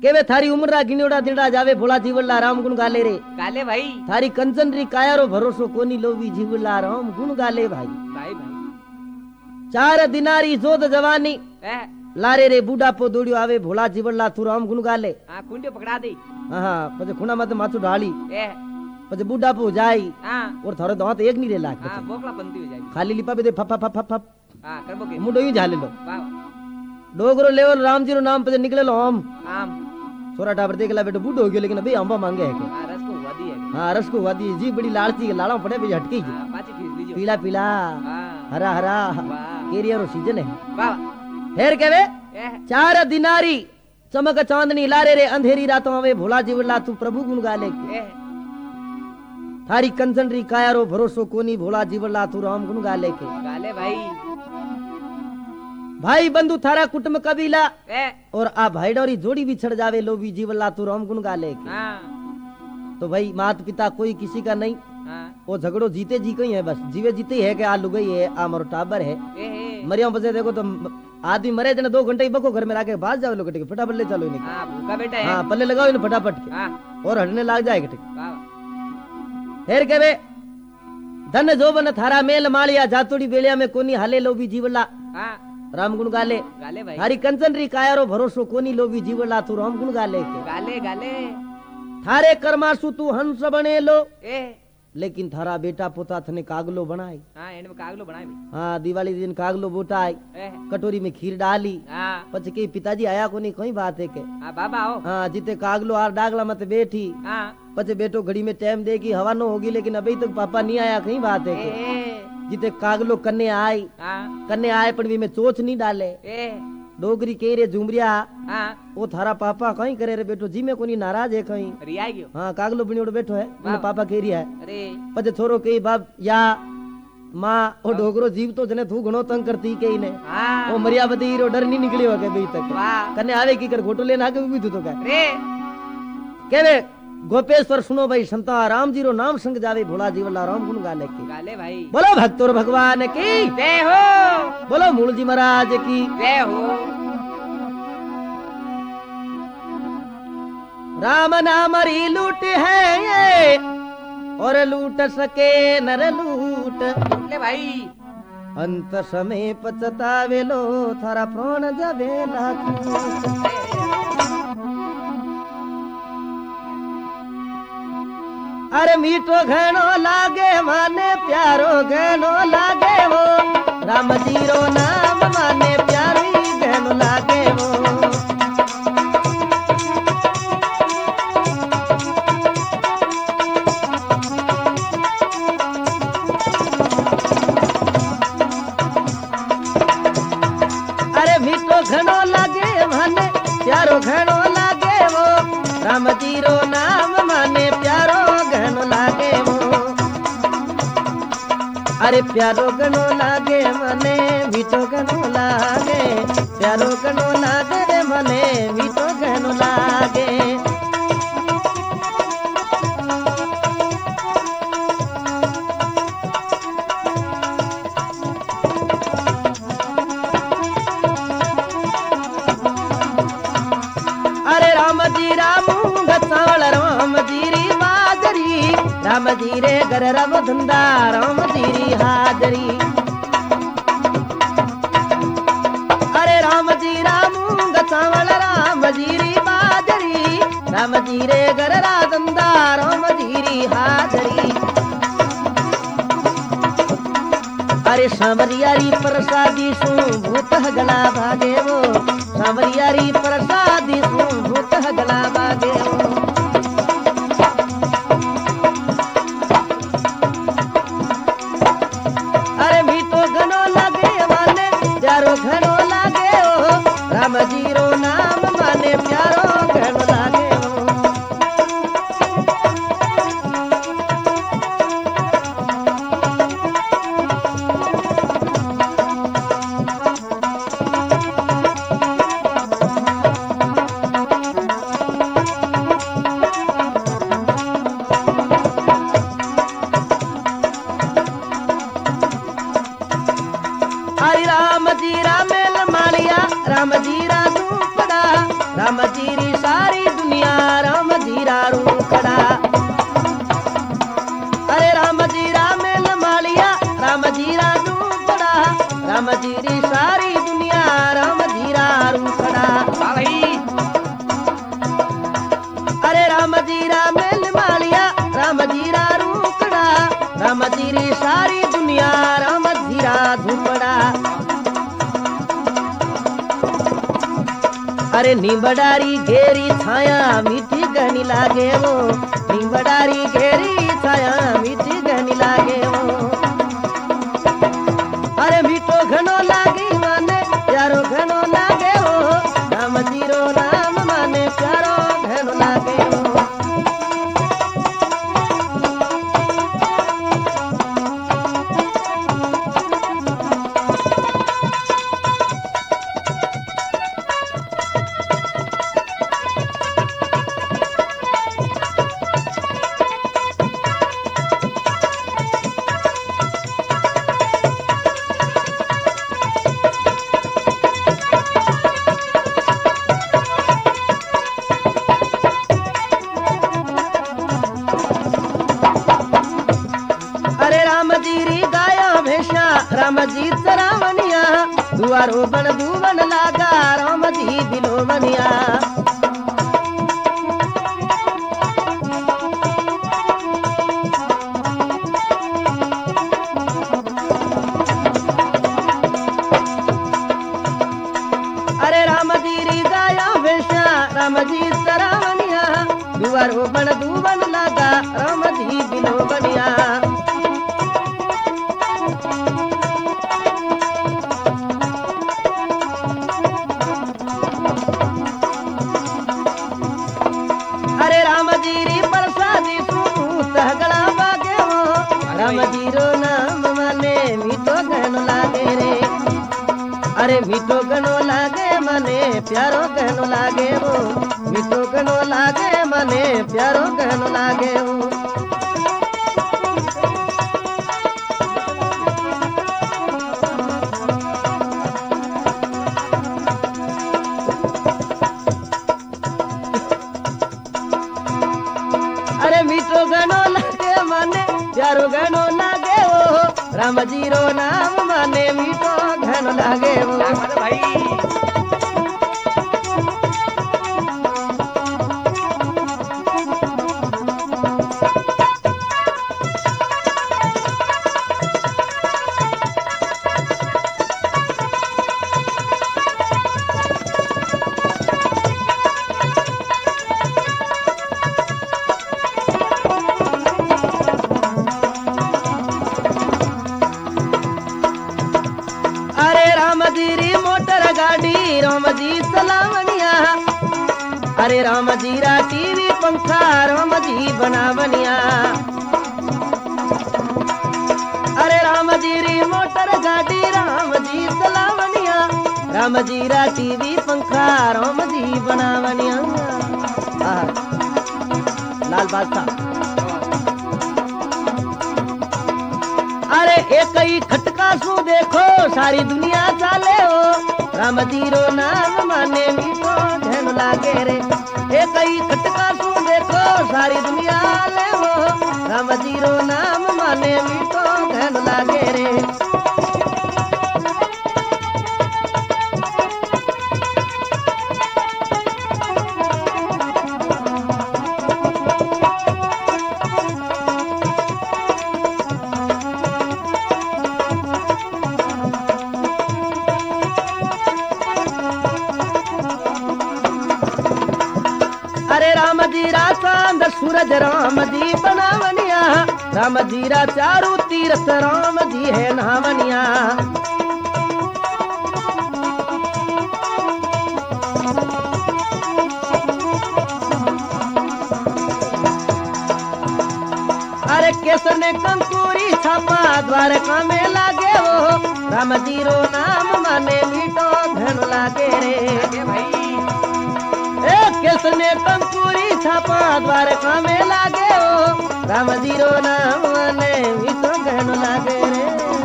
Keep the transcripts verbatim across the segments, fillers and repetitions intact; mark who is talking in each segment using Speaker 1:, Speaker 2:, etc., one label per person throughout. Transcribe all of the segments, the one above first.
Speaker 1: केवे थारी उम्र गिनोड़ा दिनड़ा जावे भोला जीवला राम गुण गाले रे
Speaker 2: गाले भाई
Speaker 1: थारी कंचन री कायारो भरोसो कोनी लोवी जीवला राम गुण गाले भाई
Speaker 2: भाई भाई
Speaker 1: चार दिनारी जोत जवानी
Speaker 2: ए
Speaker 1: लारे रे बूढ़ा पो दौड़ियो आवे भोला जीवला तू राम गुण गाले
Speaker 2: हां कुंडे पकड़ा दे
Speaker 1: हां पछे खुणा मत माथु ढाली
Speaker 2: ए
Speaker 1: पछे बूढ़ा पो जाई
Speaker 2: हां
Speaker 1: और थारो दांत एक नी रे लाग
Speaker 2: हां बोकला पंती हो जाएगी
Speaker 1: खाली लिपा दे फप फप फप फप
Speaker 2: हां करबो के
Speaker 1: मुंडो ही झाले लो
Speaker 2: वाह
Speaker 1: डोगरो लेवल राम जी रो नाम पे निकले लो हम
Speaker 2: आम
Speaker 1: छोरा टाबर देखला बेटो बूढ़ो हो गयो लेकिन अबे अंबा मांगे है के
Speaker 2: हां रस को वादी है
Speaker 1: हां रस को वादी जी बड़ी लालची लाड़ा पड़े भी हटके जी
Speaker 2: हां पाछी खींच लीजिए
Speaker 1: पीला पीला
Speaker 2: हां
Speaker 1: हरा हरा
Speaker 2: वाह
Speaker 1: केरिया रो सीजन है
Speaker 2: वाह
Speaker 1: फेर केवे
Speaker 2: ए
Speaker 1: चार दिनारी चमक चांदनी लारे रे अंधेरी रातों आवे भोला जीवला तू प्रभु गुण गाले
Speaker 2: ए
Speaker 1: थारी कंचन री कायारो भरोसो कोनी भोला जीवला तू राम गुण गाले के
Speaker 2: गाले भाई
Speaker 1: भाई बंधु थारा कुटुंब कबीला
Speaker 2: ए
Speaker 1: और आ भाईडोरी जोड़ी भी छड़ जावे लो भी जीवला तू राम गुण गाले के
Speaker 2: हां
Speaker 1: तो भाई मात पिता कोई किसी का नहीं
Speaker 2: हां
Speaker 1: वो झगड़ो जीते जी कहीं है बस जीवे जीते ही है कि आ लुगई है आ मरो टाबर है
Speaker 2: ए ए
Speaker 1: मरिया बजे देखो तो आदमी मरे जने दो घंटे ही बको घर में लाके बाज जाओ लोग के फटाफट ले चलो इन्हें
Speaker 2: हां भूखा बेटा है
Speaker 1: हाँ पल्ले लगाओ इन्हें फटाफट के
Speaker 2: हां
Speaker 1: और हटने लाग जाए के
Speaker 2: वाह
Speaker 1: फेर के वे धन जोबन थारा मेल मालिया जातोड़ी बेलिया में कोनी हाले लो भी जीवला
Speaker 2: हां
Speaker 1: राम गुण गाले
Speaker 2: गाले भाई
Speaker 1: थारी कंचन री कायारो भरोसो कोनी लो भी जीवला तू राम गुण गाले के
Speaker 2: गाले गाले
Speaker 1: थारे कर्मासु तू हंस बने लो
Speaker 2: ए
Speaker 1: लेकिन थारा बेटा पोता थने कागलो बनाई
Speaker 2: हां एंड में कागलो बनाए भी
Speaker 1: हाँ दिवाली दिन कागलो बोटाई
Speaker 2: ए
Speaker 1: कटोरी में खीर डाली
Speaker 2: हां
Speaker 1: पछ के पिताजी आया कोनी कोई बात है के
Speaker 2: हां बाबा आओ
Speaker 1: हाँ जिते कागलो आर डागला मत बैठी
Speaker 2: हां
Speaker 1: पछ बेटो घड़ी में टाइम देगी हवा नो होगी लेकिन अभी तक पापा नहीं आया कहीं बात है के
Speaker 2: ए
Speaker 1: जिते कागलो कन्ने आई
Speaker 2: हां
Speaker 1: कन्ने आए पण भी में चोच नहीं डाले
Speaker 2: ए
Speaker 1: डोगरी के रे झुमरिया
Speaker 2: हां
Speaker 1: वो थारा पापा कहीं करे रे बेटो जी में कोनी नाराज है कहीं
Speaker 2: रिया गयो
Speaker 1: हाँ कागलो बनियोड़ बैठो है
Speaker 2: वाह।
Speaker 1: उन्हें पापा कह रिया है
Speaker 2: अरे
Speaker 1: पछ छोरो कही बाप या माँ ओ डोगरो जीव तो जने तू घणो तंग करती के इने
Speaker 2: हां
Speaker 1: ओ मरियावती रो डर नहीं निकलियो के बई तक
Speaker 2: वाह
Speaker 1: कने आवे की कर घोटो लेना आगे भी तो का
Speaker 2: रे
Speaker 1: केवे गोपेश्वर सुनो भाई संता राम जी रो नाम संग जावे भोला जीवला राम गुण गाले की
Speaker 2: गाले भाई
Speaker 1: बोलो भक्तोर भगवान की
Speaker 2: जय हो
Speaker 1: बोलो मूल जी महाराज की
Speaker 2: जय हो
Speaker 1: राम नाम री लूट है ये और लूट सके नर लूट
Speaker 2: ले भाई
Speaker 1: अंत समय पछतावे लो थारा प्राण जावे लाखों अरे मीठो घणो लागे माने प्यारो घणो लागे वो राम जी रो नाम माने प्यारी घणो लागे वो अरे मीठो घणो लागे माने प्यारो घणो लागे वो राम जी रो नाम माने प्यारो घणो लागे वो अरे प्यारो घणो लागे मने मीठो घणो लागे प्यारो घणो लागे मने मीठो घणो लागे अरे राम जी रामू गचावल राम जी री बाजरी राम जी रे घर रव धंधा राम जी री हाजरी अरे राम जी रामू गचावल राम जी री बाजरी राम जी रे घर रा धंधा राम जी री हाजरी अरे सांवरियारी प्रसादी सु भूत गला भागे वो सांवरियारी प्रसादी सु भूत गला भागे वो अरे मीठो घणो लागे माने प्यारो घणो लागे ओ राम जी रो नाम माने प्यारो घणो लागे ओ हरि राम जी रामेल मालिया राम जी रा तू पड़ा राम जी री सारी अरे नींबडारी घेरी छाया मीठी गहनी लागे वो, नींबडारी घेरी छाया मीठी गहनी लागे वो। अरे मीठो घनो लागी माने प्यारो घनो लागे वो, राम जीरो नाम माने प्यारो घनो लागे वो। राम जी सरावनिया दुआरो बन दुवन लागा, राम जी दिलो बनिया। अरे राम जी री गाया भेषा, राम जी सरावनिया दुआरो बन दुवन लागा, राम जी दिलो बनिया। अरे राम जी री प्रसादी सुनू सहगड़ा बागे वो, राम जी रो नाम माने मीठो गहनो लागे रे। अरे मीठो गहनो लागे माने प्यारो गहनो लागे वो, मीठो गहनो लागे माने प्यारो गहनो लागे वो। अरे मीठो गहनो लागे माने प्यारो गहनो लागे वो, राम जी रो नाम माने मीठो गहनो लागे वो।
Speaker 2: लागत भाई।
Speaker 1: मोटर गाड़ी राम जी सलावनिया, अरे राम जी रा टीवी पंखा राम जी बनावनिया। अरे राम जी री मोटर गाड़ी राम जी सलावनिया, राम जी रा टीवी पंखा राम जी बनावनिया। लाल बादशाह अरे एक ही खटका सु देखो सारी दुनिया चाले हो, राम जी रो नाम माने मीठो घन लागे रे। एक ही खटका सु देखो सारी दुनिया ले हो, राम जी रो नाम माने मीठो घन लागे रे। अरे राम जी रा चांद सूरज राम जी बनावनिया, राम जी रा चारू तीर्थ राम जी है नावनिया। अरे केसर ने कंकुरी छापा द्वारका में लागे हो, राम जी रो नाम माने मीठो घन लागे रे।
Speaker 2: भाई
Speaker 1: किसने कंकुरी छापा द्वारका में लागे हो, राम जी रो नाम माने मीठो घन लागे रे।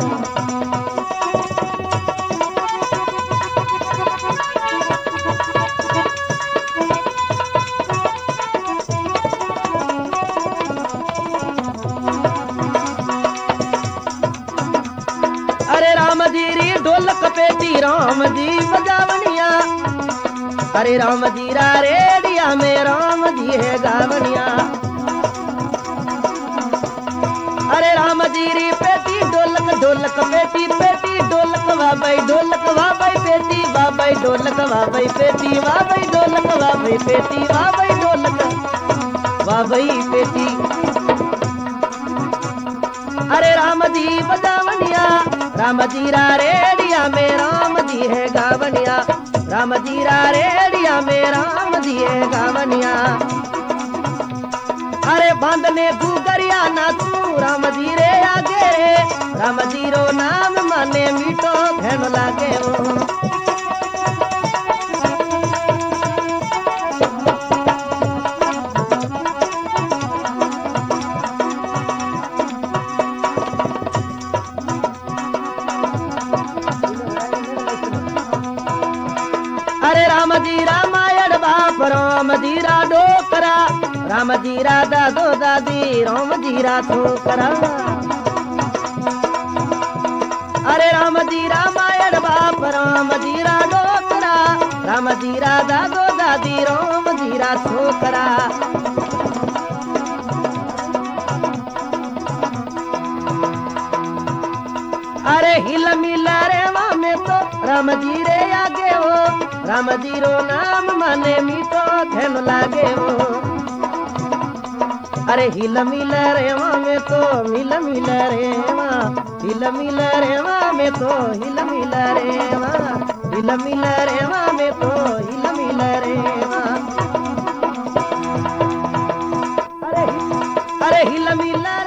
Speaker 1: अरे राम जी री ढोलक पेटी राम जी बजावनिया, अरे राम जी रा रेडिया में राम जी है गावनिया। अरे राम जी री पेटी ढोलक ढोलक पेटी पेटी ढोलक बाबाई ढोलक बाबाई पेटी बाबाई ढोलक बाबाई पेटी बाबाई ढोलक बाबाई पेटी बाबाई ढोलक बाबाई पेटी। अरे राम जी बजावनिया राम जी रा रेडिया में राम जी है गावनिया राम जी रा रेडिया में राम जी है गावनिया। अरे बांधने गुगरिया ना तू राम जी रे आगे रे राम जी रो नाम माने मीठो घन लागे वो। अरे राम जी रामायण बाप राम जी रा डोकरा राम जी रा दादो दादी राम जी रा छोकरा। अरे राम जी रामायण बाप राम जी रा डोकरा राम जी रा दादो दादी राम जी रा छोकरा। अरे हिल मिल रेवा में तो राम जी रे आगे हो राम जी रो नाम माने मीठो धन लागे वो। अरे हिल मिल रेवा में तो मिल मिल रेवा हिल मिल रेवा में तो हिल मिल रेवा हिल मिल रेवा में तो हिल मिल रेवा। अरे अरे हिल मिल